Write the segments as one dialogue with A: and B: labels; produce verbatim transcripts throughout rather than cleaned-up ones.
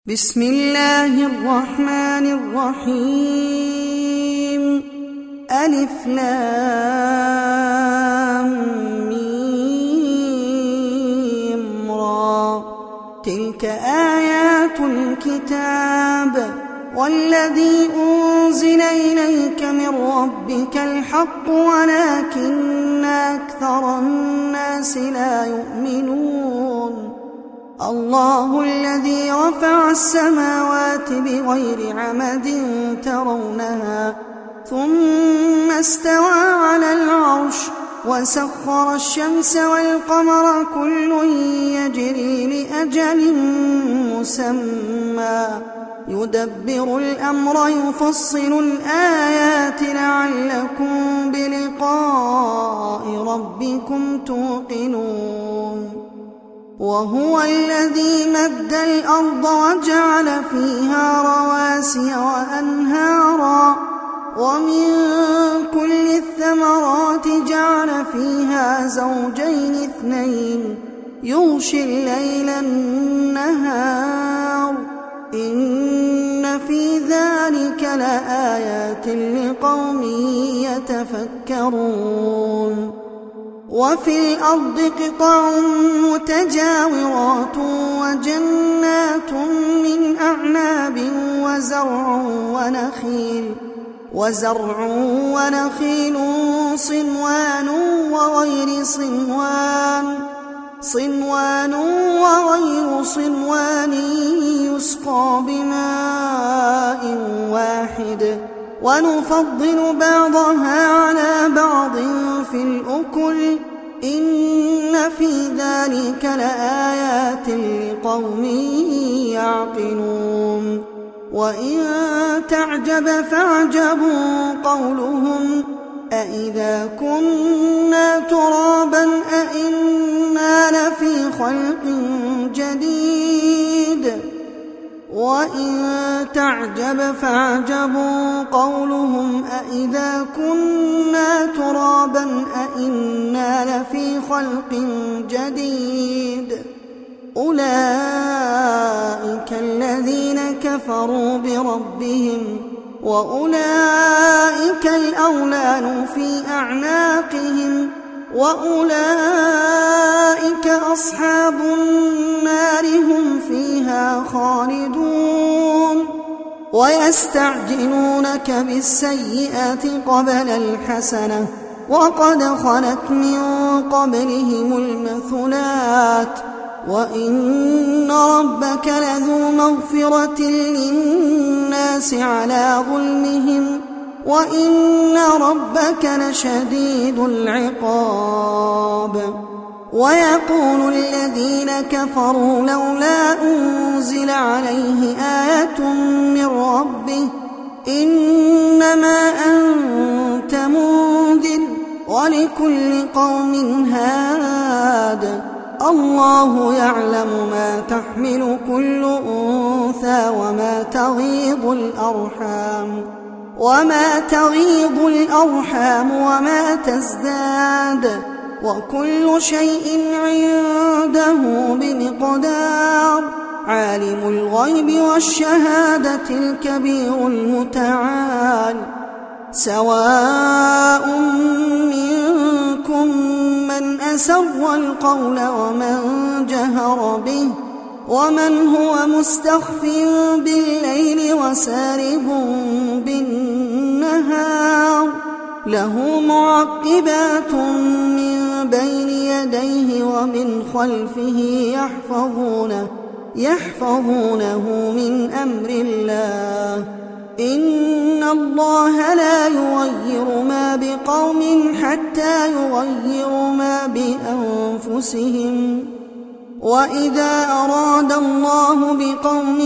A: بسم الله الرحمن الرحيم. ألف لام ميم را. تلك آيات الكتاب والذي أنزل إليك من ربك الحق ولكن أكثر الناس لا يؤمنون. الله الذي رفع السماوات بغير عمد ترونها ثم استوى على العرش وسخر الشمس والقمر كل يجري لأجل مسمى يدبر الأمر يفصل الآيات لعلكم بلقاء ربكم توقنون. وهو الذي مد الأرض وجعل فيها رواسي وأنهارا ومن كل الثمرات جعل فيها زوجين اثنين يغشي الليل النهار إن في ذلك لآيات لقوم يتفكرون. وفي الأرض قطع متجاورات وجنات من أعناب وزرع ونخيل وزرع ونخيل صنوان وغير صنوان صنوان وغير صنوان يسقى بماء واحد ونفضل بعضها على بعض في الأكل إن في ذلك لآيات لقوم يعقلون. وإن تعجب فاعجب قولهم أإذا كنا ترابا أإنا لفي خلق جديد. وإن تعجب فاعجب قولهم أإذا كنا ترابا أإنا لفي خلق جديد. أولئك الذين كفروا بربهم وأولئك الأغلال في أعناقهم وأولئك أصحاب النار هم فيها خالدون. ويستعجلونك بالسيئات قبل الحسنة وقد خلت من قبلهم المثلات وإن ربك لذو مغفرة للناس على ظلمهم وإن ربك لشديد العقاب. ويقول الذين كفروا لولا أنزل عليه آية من ربه إنما أنت منذر ولكل قوم هاد الله يعلم ما تحمل كل أنثى وما تغيض الأرحام وما تغيض الأرحام وما تزداد وكل شيء عنده بمقدار. عالم الغيب والشهادة الكبير المتعال. سواء منكم من أسر القول ومن جهر به ومن هو مستخف بالليل وسارب بالنهار له معقبات من بين يديه ومن خلفه يحفظونه يحفظونه من أمر الله إن الله لا يغير ما بقوم حتى يغيروا ما بأنفسهم وإذا أراد الله بقوم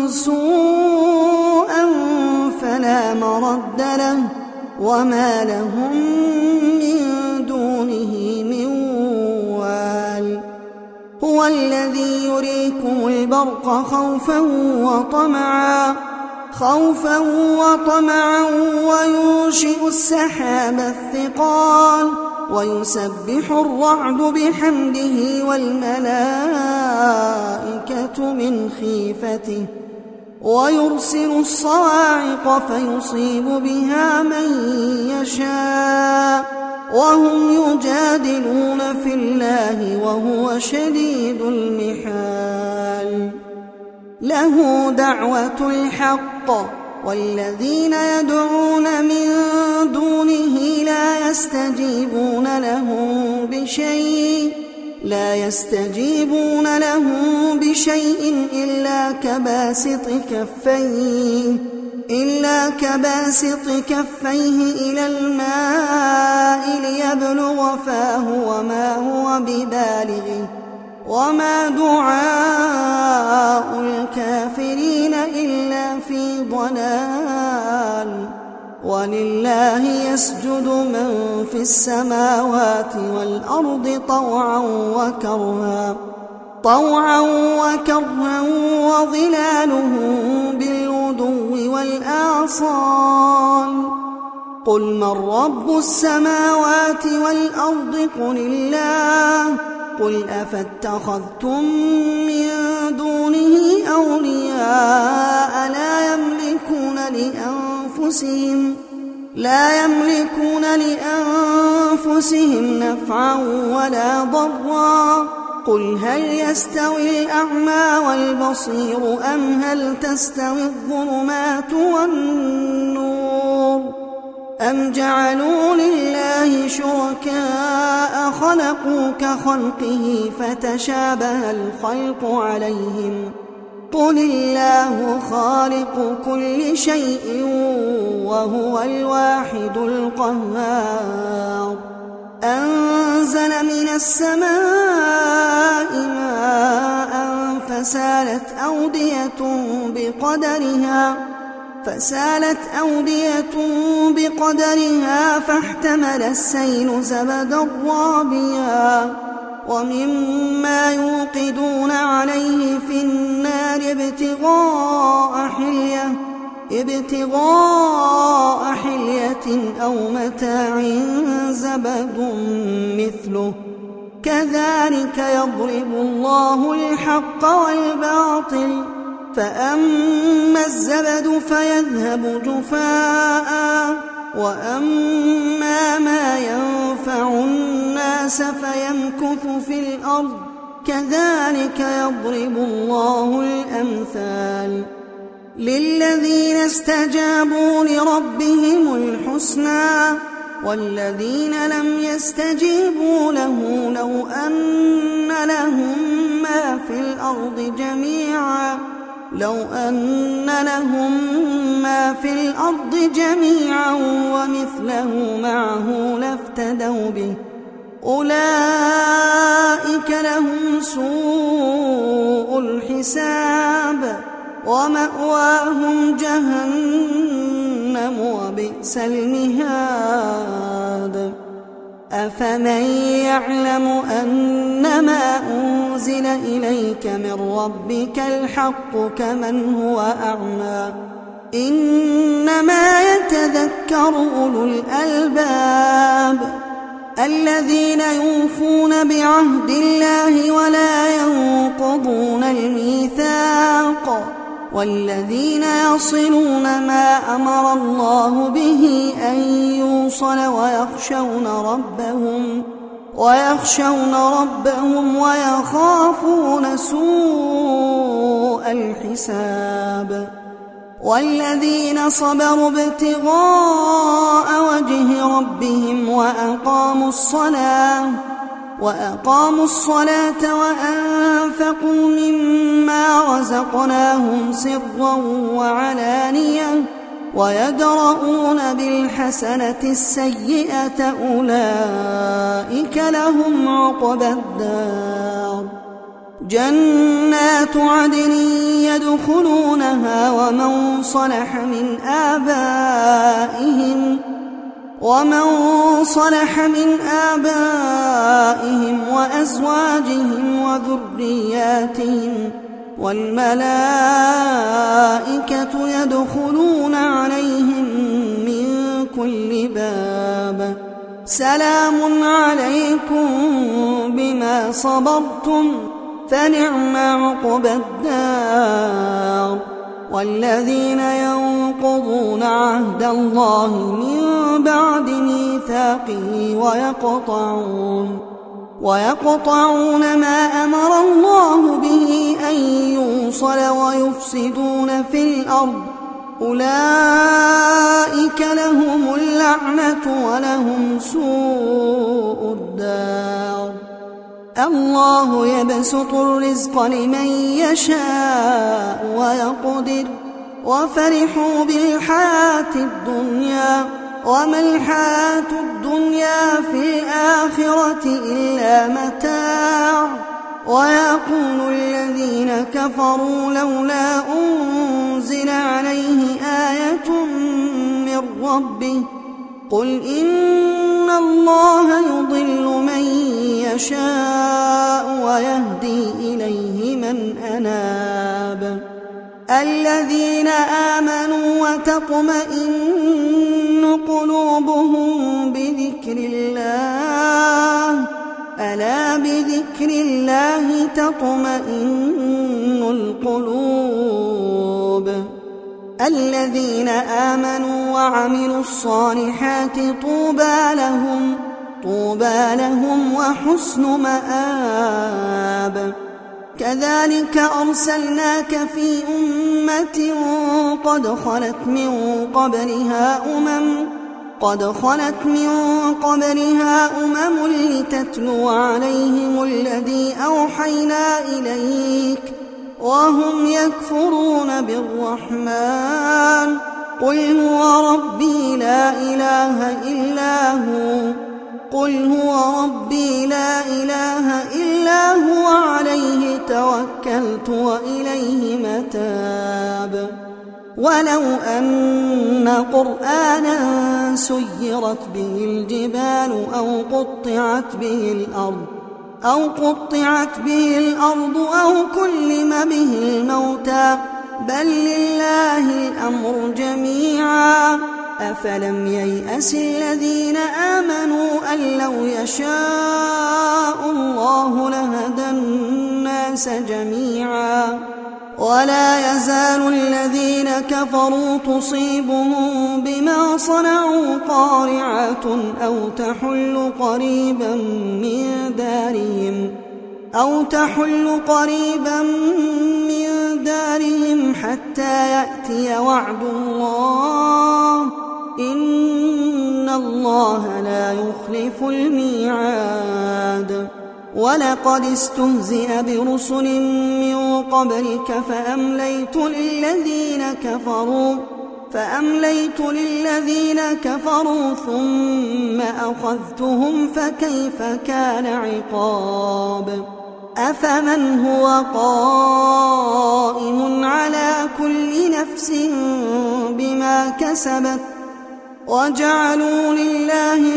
A: سوءا فلا مرد له وما لهم من دونه من وال. هو الذي يريكم البرق خوفا وطمعا خوفا وطمعا وينشئ السحاب الثقال ويسبح الرعد بحمده والملائكة من خيفته ويرسل الصواعق فيصيب بها من يشاء وهم يجادلون في الله وهو شديد المحال. له دعوة الحق والذين يدعون من دونه لا يستجيبون لهم بشيء لا يستجيبون لهم بشيء إلا كباسط كفيه إلا كباسط كفيه إلى الماء ليبلغ فاه وما هو ببالغه وما دعاء الكافرين إلا في ضلال. ولله يسجد من في السماوات والأرض طوعا وكرها طوعا وكرها وظلالهم بالغدو والآصال. قل من رب السماوات والأرض قل الله. قل أفاتخذتم من دونه أولياء لا يملكون لأنفسهم لا يملكون لأنفسهم نفعا ولا ضرا. قل هل يستوي الأعمى والبصير أم هل تستوي الظلمات والنور أم جعلوا لله شركاء خلقوا كخلقه فتشابه الخلق عليهم. قل الله خالق كل شيء وهو الواحد القهار. أنزل من السماء ماء فسالت أودية بقدرها فسالت أودية بقدرها فاحتمل السيل زبدا رابيا ومما يوقدون عليه في النار ابتغاء حلية ابتغاء حلية أو متاع زبد مثله كذلك يضرب الله الحق والباطل. فأما الزبد فيذهب جفاء وأما ما ينفع الناس فيمكث في الأرض كذلك يضرب الله الأمثال. للذين استجابوا لربهم الحسنى والذين لم يستجيبوا له لو أن لهم ما في الأرض جميعا لو أن لهم ما في الأرض جميعا ومثله معه لافتدوا به أولئك لهم سوء الحساب ومأواهم جهنم وبئس المهاد. أفمن يعلم أنما أنزل إليك من ربك الحق كمن هو أعمى إنما يتذكر أولو الألباب الذين يوفون بعهد الله ولا ينقضون الميثاق والذين يصلون ما أمر الله به أن يوصل ويخشون ربهم ويخشون ربهم ويخافون سوء الحساب. والذين صبروا ابتغاء وجه ربهم وأقاموا الصلاة وأقاموا الصلاة وأنفقوا مما رزقناهم سرا وعلانية ويدرؤون بالحسنة السيئة أولئك لهم عقبى الدار. جنات عدن يدخلونها ومن صلح من آبائهم ومن صلح من آبائهم وأزواجهم وذرياتهم والملائكة يدخلون عليهم من كل باب سلام عليكم بما صبرتم فنعم عقبى الدار. والذين ينقضون عهد الله من بعد ميثاقه ويقطعون ويقطعون ما أمر الله به أن يوصل ويفسدون في الأرض أولئك لهم اللعنة ولهم سوء الدار. الله يبسط الرزق لمن يشاء ويقدر وفرحوا بالحياة الدنيا وما الحياة الدنيا في الآخرة إلا متاع. ويقول الذين كفروا لولا أنزل عليه آية من ربه قل إن الله يضل من يشاء ويهدي إليه من أناب. الذين آمنوا وتطمئن قلوبهم بذكر الله ألا بذكر الله تطمئن القلوب. الذين آمنوا وعملوا الصالحات طوبى لهم طوبى لهم وحسن مآب. كذلك أرسلناك في أمة قد خلت من قبلها أمم قد خلت من قبلها أمم لتتلو عليهم الذي أوحينا إليك وهم يكفرون بالرحمن قل هو ربي لا إله إلا هو قل هو ربي لا إله إلا هو عليه توكلت وإليه متاب. ولو أن قرآنا سيرت به الجبال أو قطعت به الأرض أو قطعت به الأرض أو كلم به الموتى بل لله الأمر جميعا أفلم ييأس الذين آمنوا أن لو يشاء الله لهدى الناس جميعا. ولا يزال الذين كفروا تصيبهم بما صنعوا قارعة أو تحل قريبا من دارهم أو تحل قريبا من دارهم حتى يأتي وعد الله إن الله لا يخلف الميعاد. ولقد استهزئ برسل من قبلك فأمليت للذين كفروا فأمليت للذين كفروا ثم أخذتهم فكيف كان عقاب. أفمن هو قائم على كل نفس بما كسبت وجعلوا لله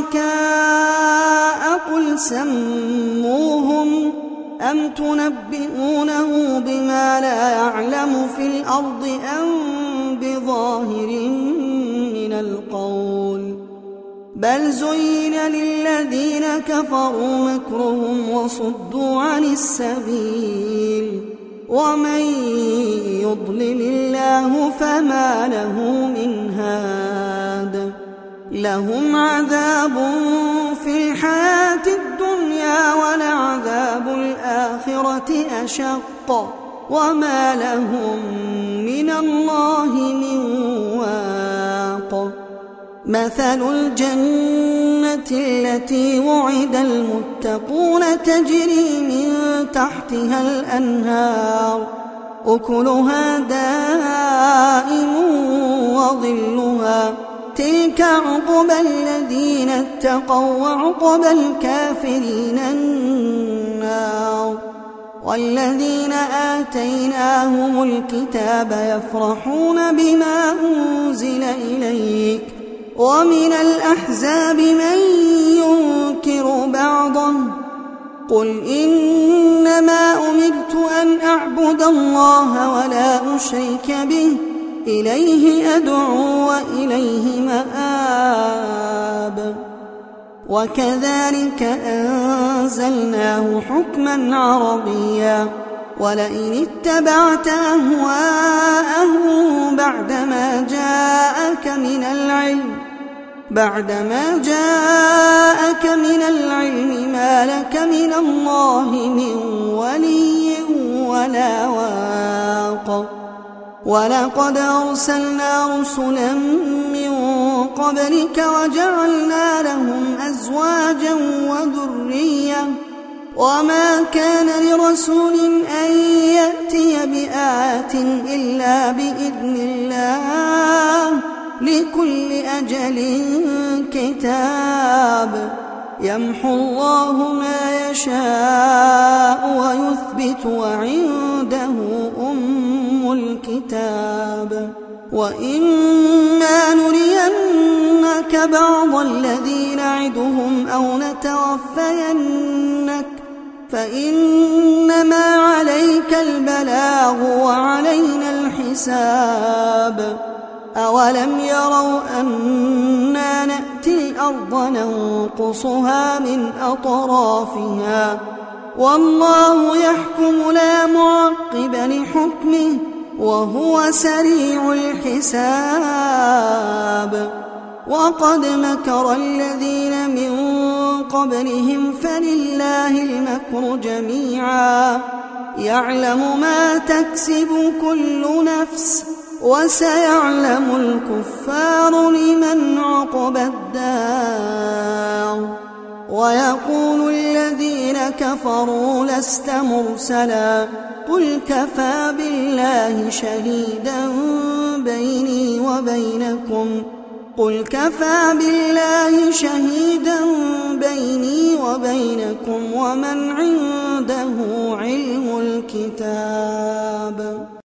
A: شركاء قل سموهم أم تنبئونه بما لا يعلم في الأرض أم بظاهر من القول بل زين للذين كفروا مكرهم وصدوا عن السبيل ومن يضلل الله فما له من هاد. لهم عذاب في الحياة الدنيا ولعذاب الآخرة أشق وما لهم من الله من واق. مثل الجنة التي وعد المتقون تجري من تحتها الأنهار أكلها دائم وظلها تلك عقبى الذين اتقوا وعقبى الكافرين النار. والذين آتيناهم الكتاب يفرحون بما أنزل إليك ومن الأحزاب من ينكر بعضه قل إنما أمرت أن أعبد الله ولا أشرك به إليه أدعو وإليه مآب. وكذلك أنزلناه حكما عربيا ولئن اتبعت أهواءهم بعدما جاءك من العلم بعدما جاءك من العلم ما لك من الله من ولي ولا واق ولقد أرسلنا رسلا من قبلك وجعلنا لهم أزواجا وذرية وما كان لرسول أن يأتي بآية إلا بإذن الله لكل أجل كتاب يمحو الله ما يشاء ويثبت وعنده أم الكتاب وإما نرينك بعض الذي نعدهم أو نتوفينك فإنما عليك البلاغ وعلينا الحساب أولم يروا أنا نأتي الأرض ننقصها من أطرافها والله يحكم لا معقب لحكمه وهو سريع الحساب وقد مكر الذين من قبلهم فلله المكر جميعا يعلم ما تكسب كل نفس وسيعلم الكفار لمن عقبى الدار ويقول الذين كفروا لست مرسلا قل كفى بالله شهيدا بيني وبينكم قل كفى بالله شهيدا بيني وبينكم ومن عنده علم الكتاب.